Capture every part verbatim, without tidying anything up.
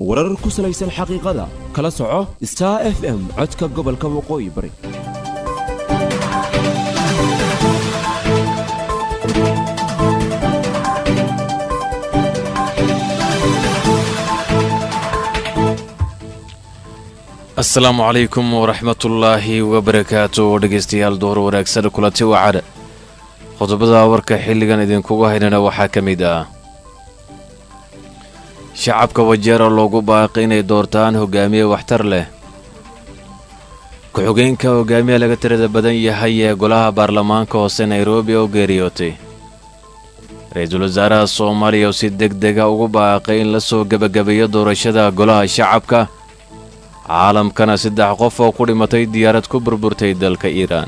warar ku salaysan xaqiiqada kala soco Star F M codka gobolka waqooyi bari السلام عليكم ورحمة الله وبركاته ودقيستيال دور wanaagsan kulanti wacad qodobada warka xilligan idin kugu haynana waxa kamid ah shacabka wajeer loogu baaqay inay doortaan hogaamiye waxtar leh ku-xigeenka hogaamiye laga tirada badan yahay ee golaha baarlamaanka hoose Nairobi oo geeriyootay ra'iisul wasaaraha Soomaaliya oo si degdeg ah ugu baaqay in la soo gabagabeeyo doorashada golaha shacabka caalamkana saddex qof oo ku dhimatay diyaarad ku burburtay dalka Iiraan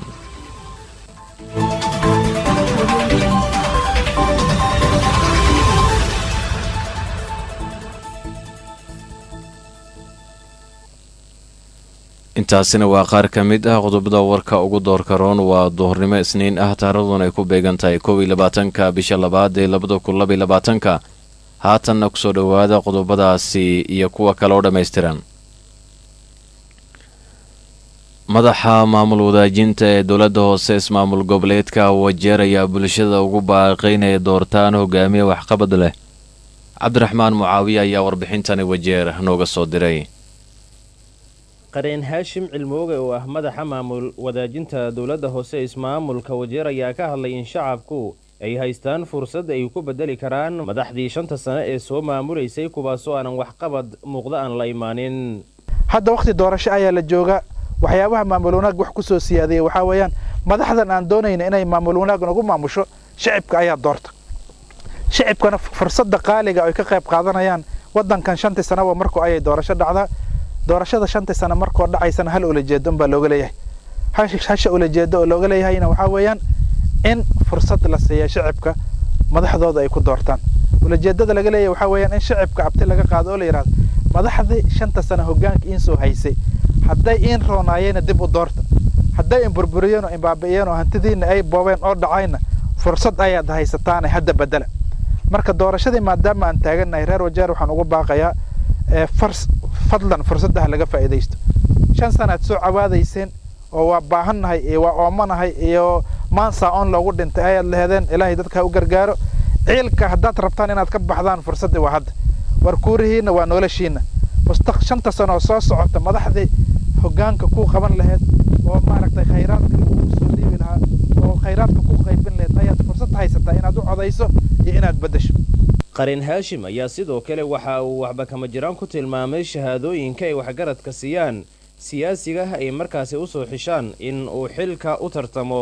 intaasina waa qaar ka mid ah qodobada warka ugu doorka roon waa duhurnimo isniin ah taariikhduna ay ku beegan tahay kow iyo labaatanka bisha labaad ee labada kun laba iyo labaatanka haatanna ku soo dhawaada qodobadaasi iyo kuwa kale oo dhammaystiran madaxa maamul wadaajinta ee dowladda hoose ismaamul goboleedka wajeer ayaa bulshada ugu baaqay inay doortaan hogaamiye waxqabad leh cabdiraxmaan mucaawiye ayaa warbixintani wajeer nooga soo diray qareen haashim cilmooge oo ah madaxa maamul wadaajinta dowladda hoose ismaamulka wajeer ayaa ka hadlay in shacabku ay haystaan fursad ay ku bedeli karaan madaxdii shanta sano ee soo maamulaysay kuwaasoo aanan waxqabad muuqda aan la imaanin hadda waqti doorasho ayaa la jooga waxyaabaha maamul wanaag wax ku soo siyaadiyay waxa weeyaan madaxdan aan doonayna inay maamul wanaag ugu maamusho shacabka ayaa doorta shacabkana fursadda qaaliga ay ka qayb qaadanayaan wadankan shanta sano markoo ay doorasho dhacda doorashada shanta sano markoo dhacaysana hal ula jeedo baa looga leeyahay hasha ula jeedo oo looga leeyahayna waxa weeyaan in fursad la siiyo shacabka madaxdooda ay ku doortaan ula jeedada laga leeyahay waxa weeyaan in shacabka abti laga qaado oo la yiraahdo madaxdii shanta sano hoggaanka in soo haysay hadday in roonaayeen dib u doorta hadday in burburiyeen oo in baabi'een oo hantidiina ay boobeen oo dhacayna fursad ayaad haysataan hadda bedela marka doorashadii maadaama aan taaganahay reer wajeer waxaan ugu baaqayaa fars fadlan fursadaha laga faa'iideysto shan sanaad soo cawaadayseen oo waa baahannahay iyo waa oomanahay iyo maansa on loogu dhintay ayaad leedeen ilaahay dadka u gargaaro ciilka haddaad rabtaan inaad ka baxdaan fursadii waa hadda war kuurihiina waa noloshiina mustaq shanta sano soo socota madaxdii hoggaanka ku qaban lahayd oo maaragtay khayraadka ugu soo dhiibi lahaa oo khayraadka ku qaybin lahayd ayaad fursad haysataa inaad u codayso iyo inaad bedesho qareen haashim ayaa sidoo kale waxa uu waxba kama jiraan ku tilmaamay shahaadooyinka ay waxgaradka siiyaan siyaasiga ay markaasi u soo xishaan in uu xilka u tartamo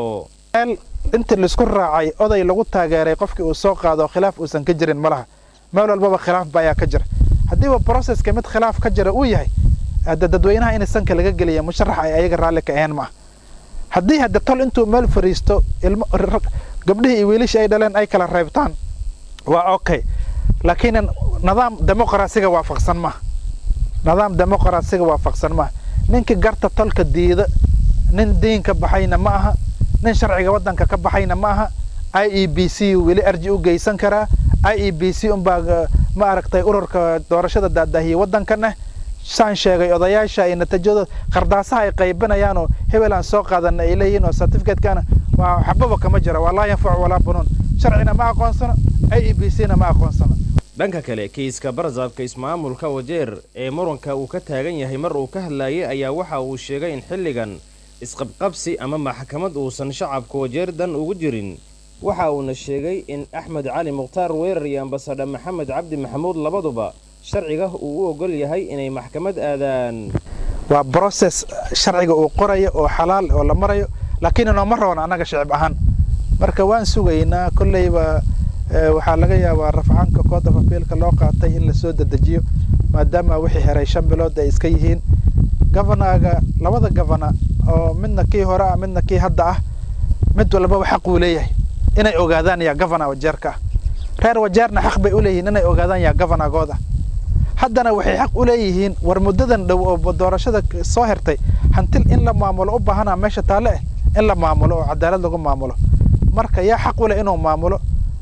inta la isku raacay oday lagu taageeray qofkii uu soo qaado khilaaf uusan ka jirin malaha meel walba khilaaf baa ka jira haddii waa processka mid khilaaf ka jira uu yahay hadda dadweynaha in sanka laga geliyo musharax ay ayaga raalli ka ahayn ma haddii hadda tol intuu meel fariisto ilmo gabdhihii iyo wiilashii ay dhaleen ay kala reebtaan waa okay laakiin nidaam dimuqraasiga waafaqsan ma nidaam dimuqraasiga waafaqsan ma ninka garta tolka diida nin diinka baxayna ma aha nin sharciga wadanka ka baxayna ma aha I E B C wili arji u geysan karaa I E B C um baa ma aragtay ururka doorashada daadahiye wadankana saan sheegay odayaasha ay natiijada qardaasaha ay qaybinayaan oo hebelan soo qaadanay ay leeyihiin oo certificate-kana waa xababa kama jira walaa yanfac walaa bunun sharcina ma aqoonsano I E B C-na ma aqoonsano dhanka kale kiiska barzaabka ismaamulka wajeer ee muranka uu ka taagan yahay mar uu ka hadlayay ayaa waxa uu sheegay in xilligan isqabqabsi ama maxkamad uusan shacabka wajeer dan ugu jirin waxa uuna sheegay in Axmed Cali Muqtaar Weerar iyo ambassador Maxamed Cabdi Maxamuud labaduba sharciga uu u ogol yahay inay maxkamad aadaan waa process sharciga uu qorayo oo xalaal oo la marayo laakiin inoo ma roon anaga shacab ahaan marka waan sugaynaa kullayba waxa laga yaabaa rafcaanka kooda fafiilka loo qaatay in la soo dedejiyo maadaama wixii heray shan bilood ay iska yihiin governaga labada governor oo midna kii hore ah midna kii hadda ah mid walba xaq uu leeyahay inay ogaadaan yaa governor wajeerka reer wajeerna xaq bay u leeyihiin inay ogaadaan yaa governorgooda haddana waxay xaq u leeyihiin war muddadan dhow oo doorashada soo hertay hantil in la maamulo u baahanaa meesha taale in la maamulo oo cadaalad lagu maamulo marka yaa xaq u leh inuu maamulo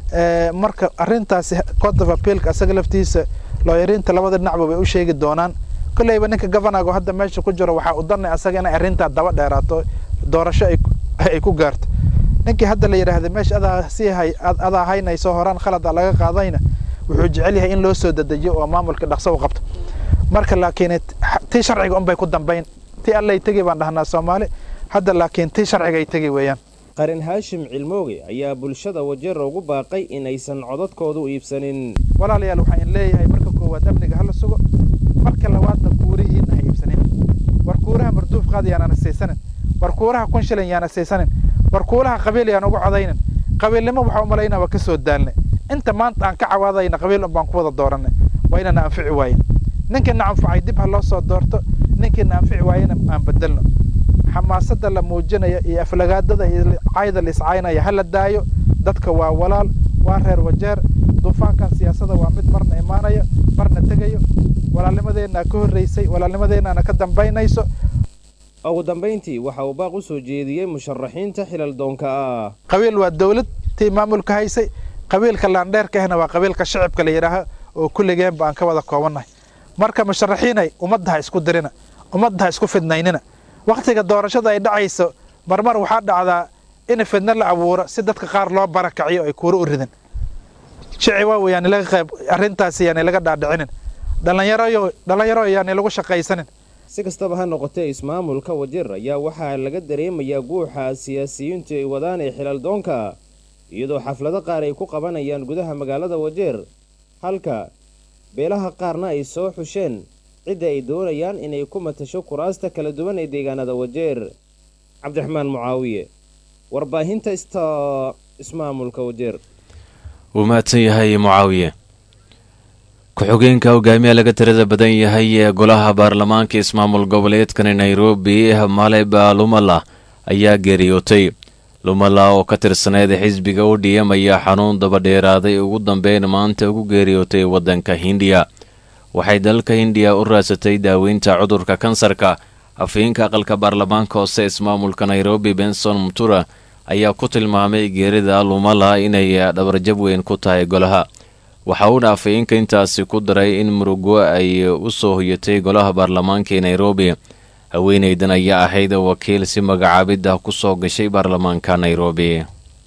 marka arrintaasi court of appeal asaga laftiisa looyariinta labada dhinacba way u sheegi doonaan kullayba ninka governorga hadda meesha ku jiro waxa uu danay asaga inay arrintaa daba dheeraato doorasho ay ay ku gaarto ninkii hadda la yiraahdo meesha adaa si hay adaa haynayso horaan khalad laga qaadayna wuxuu jecel yahay in loo soo dedejiyo oo maamulka dhaqso u qabto marka laakiin tii sharciga un bay ku dambeyn tii alla ay tagi baan dhahnaa Soomaali hadda laakiin tii sharciga ay tagi weeyaan qarin Haashim Cilmooge ayaa bulshada Wajeer ugu baaqay in aysan codadkoodu iibsanin walaalayaal waxaan leeyahay marka koowaad amniga hal sugo marka labaadna kuurihiin ay iibsanin war kuuraha marduuf qaadiyana saysanin war kuuraha kun shilin yana saysanin war kuuraha qabiil yana ugu codaynin qabiilnimo waxa u maleynaa ka soo daalnay inta maanta aan ka cawaadayna qabiil baan ku wada dooranay waa inaan anfici waayeen ninka anfacay dib ha loo soo doorto ninka anfici waayeen aan bedelno xamaasada la muujinaya iyo aflagaadada iyo caayda la iscaynaya hal daayo dadka waa walaal waa reer Wajeer duufaankan siyaasadda waa mid marna imaanaya marna tagayo walaalnimadeena ka horeysay walaalnimadeena ka dambeynayso ugu dambeyntii waxa uu baaq u soo jeediyay musharaxiinta xilal doonka ah qabiil waa dawlad tii maamulka haysay qabiilka laandheerka ahna waa qabiilka shacabka la yiraaho oo kulligeen baan ka wada koobanahay marka musharaxiinay ummadda isku dirina ummadda isku fidnaynina waqtiga doorashada ay dhacayso marmar waxa dhacdaa in fidna la abuuro si dadka qaar loo barakaciyo ay kuuru u ridan shacab weeyaan laga qayb arrintaasi yani laga dhaadhicinin dhalinyaro dhalinyaro yani lagu shaqaysanin si kastaba ha noqotee ismaamulka Wajeer ayaa waxa laga dareemayaa guuxa siyaasiyiinta ay wadaan ee xilal doonka iyadoo xaflado qaar ay ku qabanayaan gudaha magaalada Wajeer halka beelaha qaarna ay soo xusheen cid ay doonayaan inay ku matasho kuraasta kala duwan ee deegaanada Wajeer Cabdiraxmaan Mucaawiye warbaahinta ista ismaamulka Wajeer وماتن yahay Mucaawiye ku-xigeenka hogaamiyaha laga tirada badan yahay ee golaha baarlamaanka ismaamul goboleedka Nairobi Maleba Lumala ayaa geeriyootay Lumala oo ka tirsaneed xisbiga U D M ayaa xanuun daba dheeraaday ugu dambeyn maanta ugu geeriyootay wadanka Hindiya waxay dalka Hindiya u raasatay daaweynta cudurka kansarka afeenka aqalka baarlamaanka hoose ismaamulka Nairobi Benson Mutura ayaa ku tilmaamay geerida Lumala inay dhabarjab weyn ku tahay golaha waxa uu afeenka intaasi ku daray in murugo ay u soo hoyatay golaha baarlamaanka ee Nairobi haweeneydan ayaa ahayd wakiil si magacaabida ku soo gashay baarlamaanka Nairobi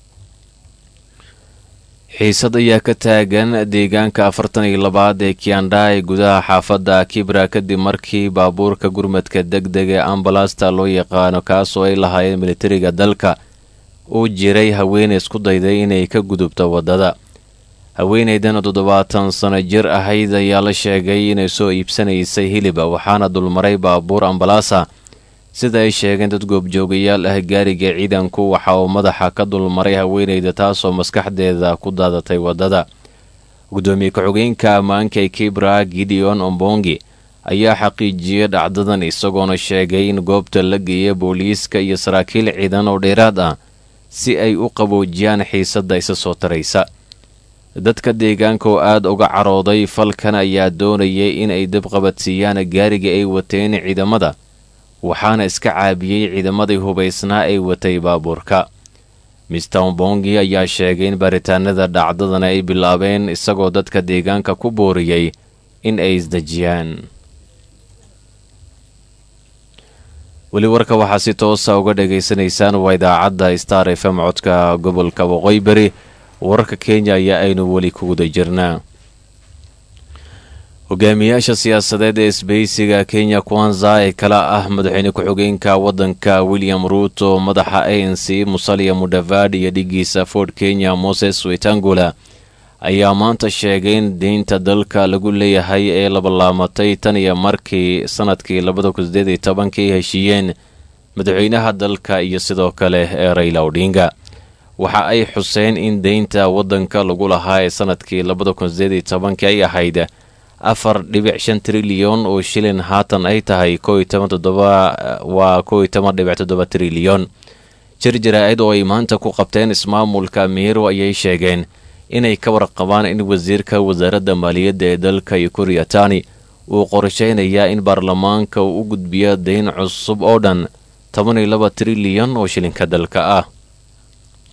xiisad ayaa ka taagan deegaanka afartan iyo labaad ee Kianda ee gudaha xaafadda Kibra kadib markii baabuurka gurmadka degdega ambulance loo yaqaan kaas oo ay lahaayeen militariga dalka uu jiray haweeney isku dayday inay ka gudubto wadada haweeneydan toddobaatan sano jir ahayd ayaa la sheegay inay soo iibsanaysay hilib waxaana dulmaray baabuur ambulance sida ay sheegeen dad goobjoogayaal ah gaariga ciidanku waxa uu madaxa ka dulmaray haweeneyda taasoo maskaxdeeda ku daadatay wadada gudoomiye ku-xigeenka ammaanka ee Kibra Gideon Ombongi ayaa xaqiijiyay dhacdadan isagoona sheegay in goobta la geeyay booliiska iyo saraakiil ciidan oo dheeraad ah si ay u qaboojiyaan xiisadda isa soo taraysa dadka deegaanka oo aad uga carooday falkan ayaa doonayay in ay dib qabadsiiyaan gaariga ay wateen ciidamada waxaana iska caabiyay ciidamadii hubaysnaa ay watay baabuurka mister Ombongi ayaa sheegay in baaritaanada dhacdadan ay bilaabeen isagoo dadka deegaanka ku booriyay in ay isdajiyaan weli warka waxaa si toosa uga dhageysanaysaan waa idaacadda Star F M codka gobolka Waqooyi Bari wararka Kenya ayaa aynu weli ku guda jirnaa hogaamiyaasha siyaasadeed ee isbahaysiga Kenya Kwanza ee kala ah madaxweyne ku-xigeenka wadanka William Ruto madaxa A N C Musalia Mudavadi iyo dhigiisa Ford Kenya Moses Wetangula ayaa maanta sheegay in deynta dalka lagu leeyahay ee laba laamatay tan iyo markii sanadkii labada kun sideed iyo tobankii heshiiyeen madaxweynaha dalka iyo sidoo kale ee Raila Odinga waxa ay xuseen in deynta wadanka lagu lahaa ee sanadkii labada kun sideed iyo tobankii ay ahayd afar dhibic shan trilyan oo shilin haatan ay tahay kow iyo toban toddoba waa kow iyo toban dhibic toddoba trilyan jirjiraa'id oo ay maanta ku qabteen ismaamulka Meru ayay sheegeen inay ka warqabaan in wasiirka wasaaradda maaliyadda ee dalka Ukur Yatani uu qorsheynayaa in baarlamaanka uu u gudbiyo deyn cusub oo dhan toban iyo laba trilyan oo shilinka dalka ah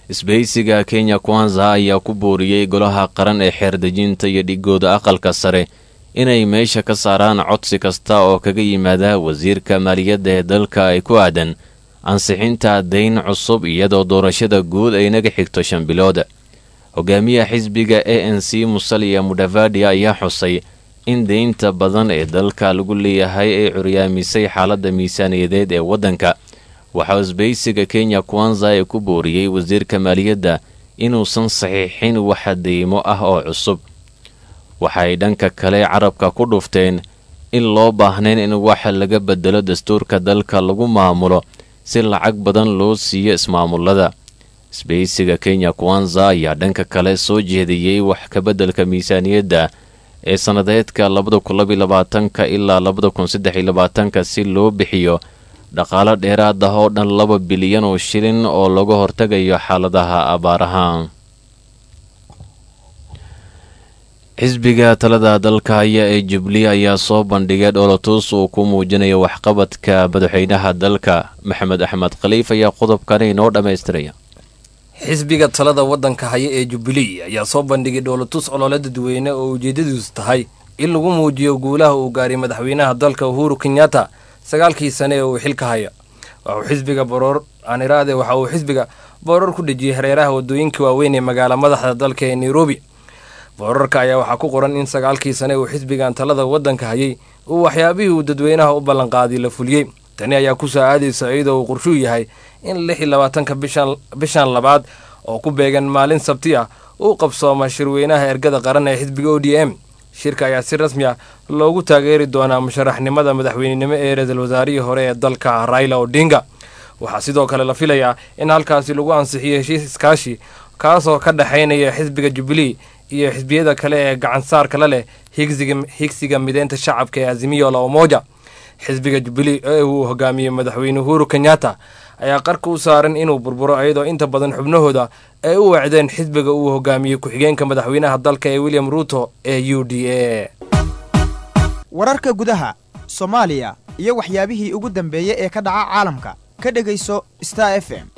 isbahaysiga Kenya Kwanza ayaa ku booriyey golaha qaran ee xeerdejinta iyo dhigooda aqalka sare inay meesha ka saaraan codsi kasta oo kaga yimaada wasiirka maaliyadda ee dalka ay ku aadan ansixinta dayn cusub iyadoo doorashada guud ay naga xigto shan bilood. hogaamiyaha xisbiga A N C Musalia Mudavadi ayaa xusay in deynta badan ee dalka lagu leeyahay ay curyaamisay xaaladda miisaaniyadeed ee waddanka. waxaa isbahaysiga Kenya Kwanza ay ku booriyey wasiirka maaliyadda inuusan saxiixin wax deymo ah oo cusub. waxay dhanka kale carabka ku dhufteen in loo baahnayn in wax laga bedelo dastuurka dalka lagu maamulo si lacag badan loo siiyo ismaamulada. isbahaysiga Kenya Kwanza ayaa dhanka kale soo jeediyey wax ka beddelka miisaaniyadda ee sanadeedka labada kun laba iyo labaatanka ilaa labada kun saddex iyo labaatanka si loo bixiyo dhaqaale dheeraad ah oo dhan laba bilyan oo shilin oo laga hortagayo xaaladaha abaaraha. xisbiga talada dalka haya ee Jubilee ayaa soo bandhigay dhoolatus uu ku muujinayo waxqabadka madaxweynaha dalka. Maxamed Axmed Khaliif ayaa qodobkan inoo dhammaystiraya. xisbiga talada waddanka haya ee Jubilee ayaa soo bandhigay dhoolatus olole dadweyne oo ujeedadiisu tahay in lagu muujiyo guulaha uu gaaray madaxweynaha dalka Uhuru Kenyatta sagaalkii sane ee uu xilka haya. waxa uu xisbiga Boroor Aaniraade waxa uu xisbiga Boroor ku dhajiyay hareeraha wadooyinka waaweyn ee magaalada madaxda dalka ee Nairobi. Boorarka ayaa waxaa ku qoran in sagaalkii sane uu xisbigan talada waddanka hayay uu waxyaabihii uu dadweynaha u ballan qaaday la fuliyey. tani ayaa ku soo aadaysa iyadoo uu qorshu yahay in lix iyo labaatanka bishan bishan labaad oo ku beegan maalin sabti ah uu qabsooma shirweynaha ergada qaran ee xisbiga O D M. shirka ayaa si rasmi ah loogu taageeri doonaa musharaxnimada madaxweynenimo ee ra'iisul wasaarihii hore ee dalka Raila Odinga. waxaa sidoo kale la filayaa in halkaasi lagu ansixiyo heshiis iskaashi kaasoo ka dhaxaynaya xisbiga Jubilee iyo xisbiyada kale ee gacan saarka la leh higsiga higsiga mideynta shacabka ee Azimio la Umoja. xisbiga Jubilee ee uu hogaamiyey madaxweyne Uhuru Kenyatta ayaa qarka u saaran inuu burburo iyadoo inta badan xubnahooda ay u wacdeen xisbiga uu hogaamiyey ku-xigeenka madaxweynaha dalka ee William Ruto ee U D A. wararka gudaha Soomaaliya iyo waxyaabihii ugu dambeeyay ee ka dhaca caalamka ka dhageyso Star F M.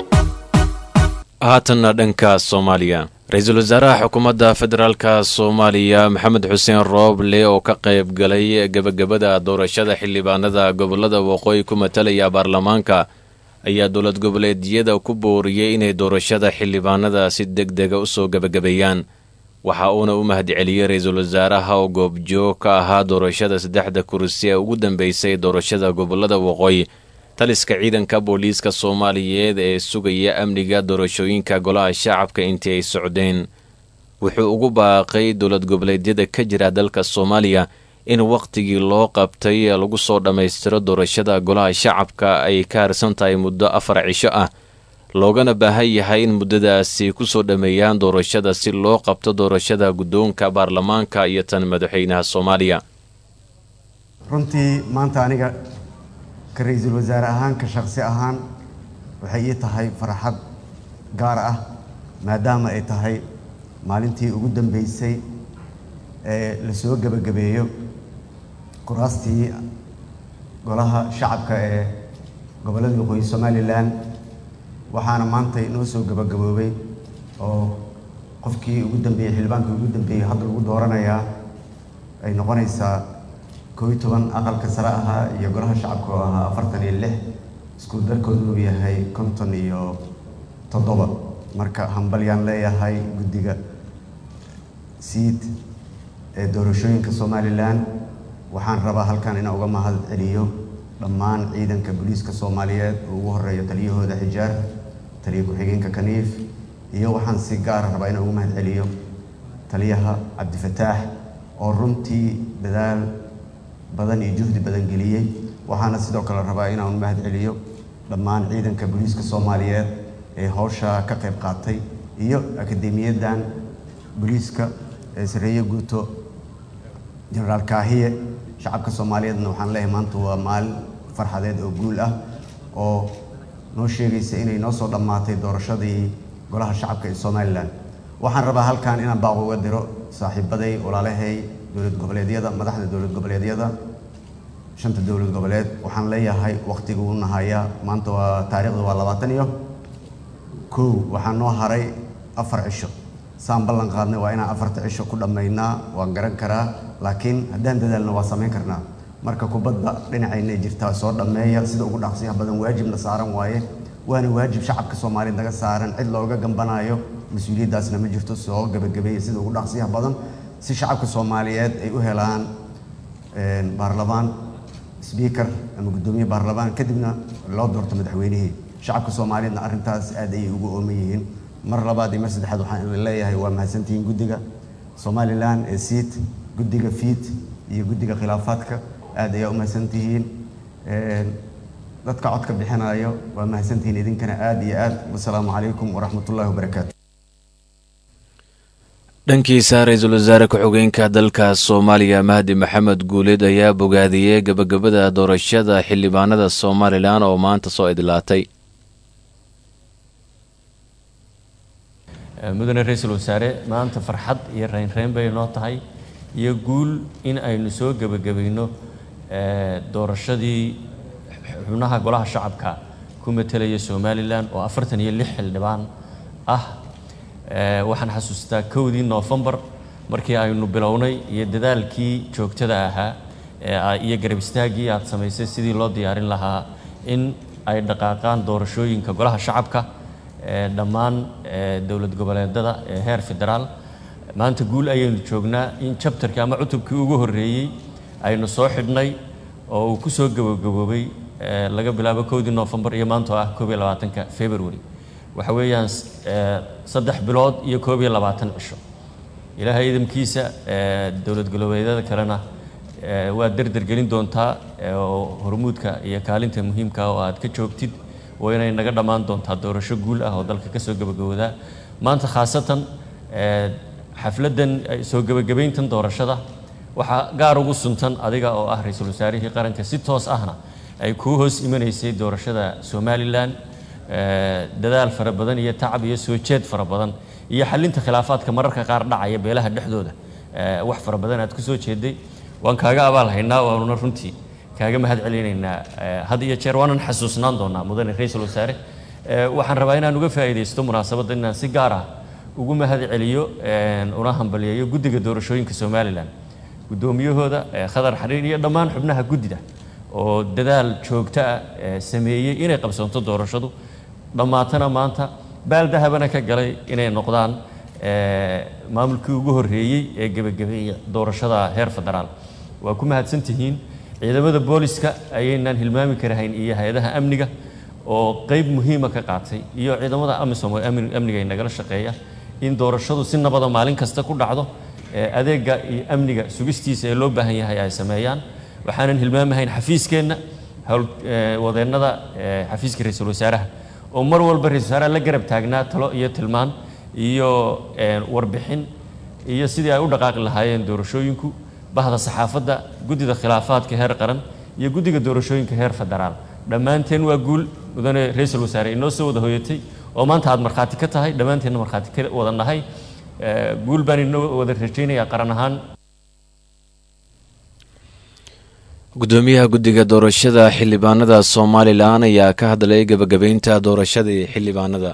haatanna dhanka Soomaaliya. ra-iisul wasaaraha xukuumadda federaalka Soomaaliya Maxamed Xuseen Rooble oo ka qayb galay gabagabada doorashada xildhibaanada gobolada waqooyi ku matalaya baarlamaanka ayaa dowlad goboleedyada ku booriyey inay doorashada xildhibaanada si degdega u soo gabagabeeyaan. waxa uuna u mahadceliyey ra-iisul wasaaraha oo goobjoog ka ahaa doorashada saddexda kursi ee ugu dambeysay doorashada gobolada waqooyi. taliska ciidanka booliiska Soomaaliyeed ee sugaya amniga doorashooyinka golaha shacabka intii ay socdeen. wuxuu ugu baaqay dowlad goboleedyada ka jira dalka Soomaaliya in waqtigii loo qabtay lagu soo dhammaystiro doorashada golaha shacabka ay ka harsan tahay muddo afar cisho ah, loogana baahan yahay in muddadaasi ku soo dhameeyaan doorashada si loo qabto doorashada guddoonka baarlamaanka iyo tan madaxweynaha Soomaaliya. runtii maanta aniga ka ra'iisul wasaare ahaan ka shakhsi ahaan waxay ii tahay farxad gaar ah maadaama ay tahay maalintii ugu dambeysay ee la soo gabagabeeyo kuraastii golaha shacabka ee gobolada waqooyi Somaliland. waxaana maanta inoo soo gabagaboobay oo qofkii ugu dambeeyay xildhibaankii ugu dambeeyay hadda lagu dooranayaa ay noqonaysaa koob iyo toban aqalka sare ahaa iyo golaha shacabka oo ahaa afartan iyo lix isku darkoodu uu yahay konton iyo toddoba. marka hambalyaan leeyahay guddiga siid ee doorashooyinka Somaliland. waxaan rabaa halkan inaan uga mahad celiyo dhammaan ciidanka booliiska Soomaaliyeed oo ugu horeeyo taliyahooda Xijaar, taliye ku-xigeenka Kaniif, iyo waxaan si gaar ah rabaa inaan uga mahad celiyo taliyaha Cabdifataax oo runtii dadaal badan iyo juhdi badan geliyey. waxaana sidoo kale rabaa inaan mahad celiyo dhammaan ciidanka booliiska Soomaaliyeed ee hawsha ka qayb qaatay iyo akademiyadan booliiska ee sareeyo guuto General Kaahiye. shacabka Soomaaliyeedna waxaan leeyahay maanta waa maalin farxadeed oo guul ah oo noo sheegaysa inay noo soo dhammaatay doorashadii golaha shacabka ee Somaliland. waxaan rabaa halkan inaan baaq uga diro saaxiibaday walaalahay dowlad goboleedyada madaxda dowlad goboleedyada shanta dowlad goboleed. waxaan leeyahay waqtigu uu nahayaa maanta waa taariikhdu waa labaatan iyo kow waxaan noo haray afar cisho saan ballan qaadnay waa inaan afarta cisho ku dhammaynaa waan garan karaa laakiin haddaan dadaalna waa samayn karnaa marka kubadda dhinacayna jirtaa soo dhammeeya sida ugu dhaqsiyaha badan waajibna saaran waaye waana waajib shacabka Soomaaliyeed naga saaran cid looga gambanayo mas'uuliyadaasna ma jirto soo gabagabeeyay sida ugu dhaqsiyaha badan si shacabka Soomaaliyeed ay u helaan een baarlamaan speaker ama gudoomiye baarlamaan kadibna loo doorto madaxweynaha shacabka Soomaaliyeedna arrintaas aad ay ugu ooman yihiin mar labaad iyo mar saddexaad waxaan leeyahay waa mahadsantihiin guddiga Somaliland ee seat guddiga fiit iyo guddiga khilaafaadka aad ay u mahadsantihiin een dadka codka bixinayo waa mahadsantihiin idinkana aad iyo aad wassalaamu calaykum waraxmatullaahi wabarakaatu dhankiisa ra-iisul wasaare ku-xigeenka dalka Soomaaliya Mahdi Maxamed Guuleed ayaa bogaadiyay gabagabada doorashada xildhibaanada Somaliland oo maanta soo idlaatay mudane ra-iisul wasaare maanta farxad iyo reyn-reyn bay noo tahay iyo guul in aynu soo gabagabayno doorashadii xubnaha golaha shacabka ku metelaya Somaliland oo afartan iyo lix xildhibaan ah waxaan xasuustaa kowdii November markii aynu bilownay iyo dadaalkii joogtada ahaa iyo garab istaagii aad samaysay sidii loo diyaarin lahaa in ay dhaqaaqaan doorashooyinka golaha shacabka dhammaan dawlad goboleedada ee heer federaal maanta guul ayaynu joognaa in chapterkii ama cutubkii ugu horeeyay aynu soo xidhnay oo uu ku soo gabagaboobay laga bilaabo kowdii November iyo maanta ah koob iyo labaatanka February waxa weeyaan saddex bilood iyo koob iyo labaatan cisho ilaahay idinkiisa dawlad goboleedyada kalena waa darder gelin doontaa oo hormuudka iyo kaalinta muhiimka ah oo aad ka joogtid oo inay naga dhamaan doontaa doorasho guul ah oo dalka ka soo gabagabowda maanta khaasatan xafladan soo gabagabeyntan doorashada waxa gaar ugu suntan adiga oo ah ra'iisul wasaarihii qaranka si toos ahna ay ku hoos imanaysay doorashada Somaliland dadaal fara badan iyo tacab iyo soo jeed fara badan iyo xalinta khilaafaadka mararka qaar dhacaya beelaha dhexdooda wax fara badan aad ku soo jeeday waan kaaga abaal haynaa waana runtii kaaga mahad celinaynaa had iyo jeer waanan xasuusnaan doonaa mudane ra'iisul wasaare waxaan rabaa inaan uga faa'iideysto munaasabadda inaan si gaar ah ugu mahad celiyo una hambaliyeeyo guddiga doorashooyinka Somaliland gudoomiyahooda Khadar Xariir iyo dhammaan xubnaha guddida oo dadaal joogto ah sameeyay inay qabsanto doorashadu dhamaatana maanta baal dahabana ka galay inay noqdaan maamulkii ugu horeeyay ee gabagabeeya doorashada heer federaal waa ku mahadsantihiin ciidamada booliska ayaynan hilmaami karahayn iyo hay'adaha amniga oo qayb muhiim ah ka qaatay iyo ciidamada amisom oo amniga ay nagala shaqeeya in doorashadu si nabad ah maalin kasta ku dhacdo adeega iyo amniga sugistiisa ee loo baahan yahay ay sameeyaan waxaanan hilmaamahayn xafiiskeena hawl wadeennada xafiiska ra'iisul wasaaraha oo mar walba ra'iisul wasaaraha la garab taagnaa talo iyo tilmaan iyo warbixin iyo sidii ay u dhaqaaqi lahaayeen doorashooyinku bahda saxaafadda guddida khilaafaadka heer qaran iyo guddiga doorashooyinka heer federaal dhammaanteen waa guul mudane ra'iisul wasaare inoo soo wada hooyatay oo maanta aad markhaati ka tahay dhammaanteena markhaati ka wada nahay guul baan inoo wada rajaynayaa qaran ahaan gudoomiyaha guddiga doorashada xildhibaanada Somaliland ayaa ka hadlay gabagabeynta doorashada xildhibaanada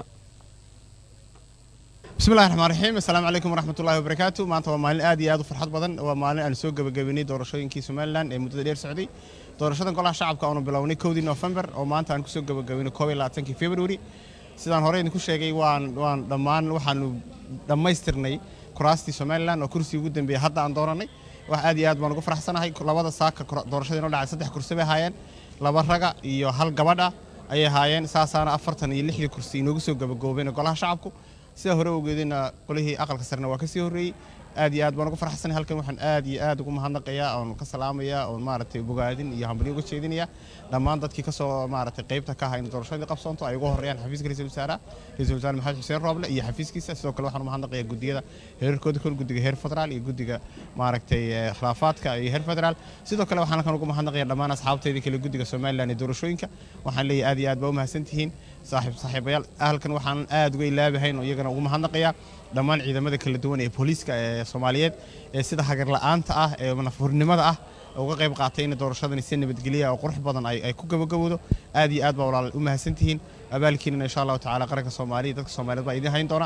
بسم الله الرحمن الرحيم السلام عليكم ورحمة الله وبركاته ما أنت ومالين آدي آدو فرحات بدن ومالين أن سوق بجبني دورشين كي سومالان مدة سعودي دورشين كلها شعب كانوا بلوني كودي نوفمبر وما أنت أن سوق بجبني كوي لا تنكي فبراير سيدان هورين كل شيء وان وان دمان وحنو دم يسترني كراستي سومالان وكرسي جدا بهذا عن دوراني وآدي آد ما نقول فرح سنة هاي كل هذا ساك دورشين ولا عسده كرسي بهاين لبرجع يهال جبادة أي هاين ساسانا أفرتني اللي هي كرسي نقول بجبني كلها شعبكم sida hore ugu geedina qolihii aqalka sarna waa ka sii horeeyay aad iyo aad baan ugu faraxsanahay halkan waxaan aad iyo aad ugu mahadnaqayaa oo ka salaamayaa oo maaragtay bogaadin iyo hambalyo uga jeedinaya dhammaan dadkii ka soo maaragtay qaybta ka hayn doorashadii qabsoonto ay ugu horeeyaan xafiiska ra'iisul wasaaraha ra'iisul wasaare Maxamed Xuseen Rooble iyo xafiiskiisa sidoo kale waxaan u mahadnaqayaa guddiyada heerkooda kor guddiga heer federaal iyo guddiga maaragtay khilaafaadka iyo heer federaal sidoo kale waxaan halkan ugu mahadnaqayaa dhammaan asxaabtayda kale guddiga Somaliland ee doorashooyinka waxaan leeyahay aad iyo aad baa u mahadsantihiin saaxiib saaxiibayaal halkan waxaan aad uga ilaabahayn oo iyagana ugu mahadnaqayaa dhammaan ciidamada kala duwan ee booliska ee Soomaaliyeed ee sida hagar la'aanta ah ee nafurnimada ah uga qayb qaatay in doorashadani si nabadgelyo oo qurux badan ay ay ku gabagabowdo aad iyo aad baa walaal u mahadsantihiin abaalkiina insha Allah taala qaranka Soomaaliya dadka Soomaaliyeed baa idin hayn doona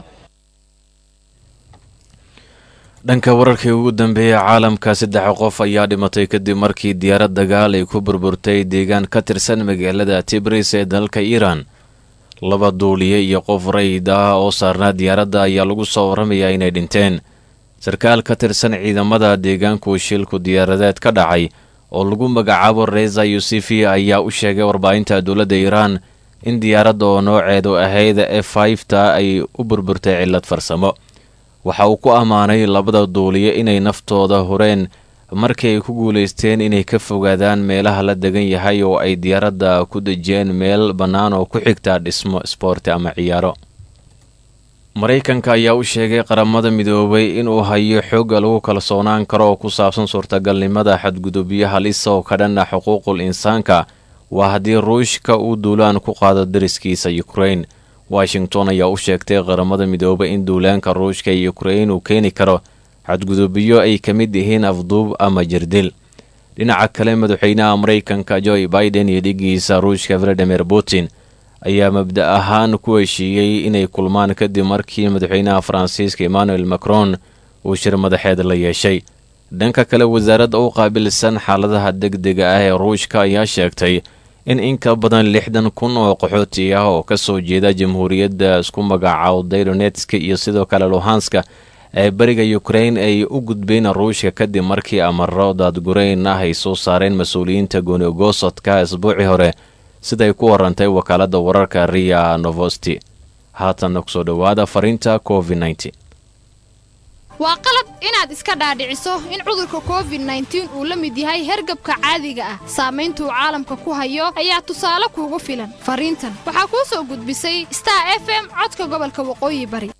dhanka wararkii ugu dambeeyay caalamka saddex qof ayaa dhimatay kadib markii diyaarad dagaal ay ku burburtay deegaan ka tirsan magaalada Tibris ee dalka Iran laba duuliye iyo qof rayid ah oo saarnaa diyaaradda ayaa lagu soo waramayaa inay dhinteen sarkaal ka tirsan ciidamada deegaanku shilku diyaaradeed ka dhacay oo lagu magacaabo Reza Yusufi ayaa u sheegay warbaahinta dowladda Iran in diyaaradda oo nooceedu ahayd F five ta ay u burburtay cillad farsamo waxa uu ku amaanay labada duuliye inay naftooda horeen markii ay ku guuleysteen inay ka fogaadaan meelaha la degan yahay oo ay diyaaradda ku dejiyeen meel bannaan oo ku xigta dhismo isboorti ama ciyaaro Mareykanka ayaa u sheegay qaramada midoobay inuu hayo xog lagu kalsoonaan karo oo ku saabsan suurtagalnimada xadgudubyo halis oo ka dhan ah xuquuqul insaanka waa haddii Ruushka uu duulaan ku qaado dariskiisa Ukraine Washington ayaa u sheegtay qaramada midoobay in duulaanka Ruushka iyo Ukraine uu keeni karo xadgudubyo ay ka mid yihiin afduub ama jirdil dhinaca kale madaxweynaha Mareykanka Joe Biden iyo dhigiisa Ruushka Vladimir Putin ayaa mabda ahaan ku heshiiyey inay kulmaan kadib markii madaxweynaha Faransiiska Emmanuel Macron uu shir madaxeed la yeeshay dhanka kale wasaaradda u qaabilsan xaaladaha degdega ah ee Ruushka ayaa sheegtay in in ka badan lixdan kun oo qaxooti ah oo ka soo jeeda jamhuuriyadda isku magacaawday Donetsk iyo sidoo kale Luhansk ee bariga Ukraine ay u gudbeen Ruushka kadib markii amarro daadgurayn ah ay soo saareen mas'uuliyiinta gooni-goosodka isbuucii hore siday ku warantay wakaaladda wararka R I A Novosti haatan ku soo dhawaada fariinta covid nineteen waa qalad inaad iska dhaadhiciso in cudurka covid nineteen uu la mid yahay hergabka caadiga ah saameynta uu caalamka ku hayo ayaa tusaale kuugu filan fariintan waxaa kuu soo gudbisay Star F M codka gobolka waqooyi bari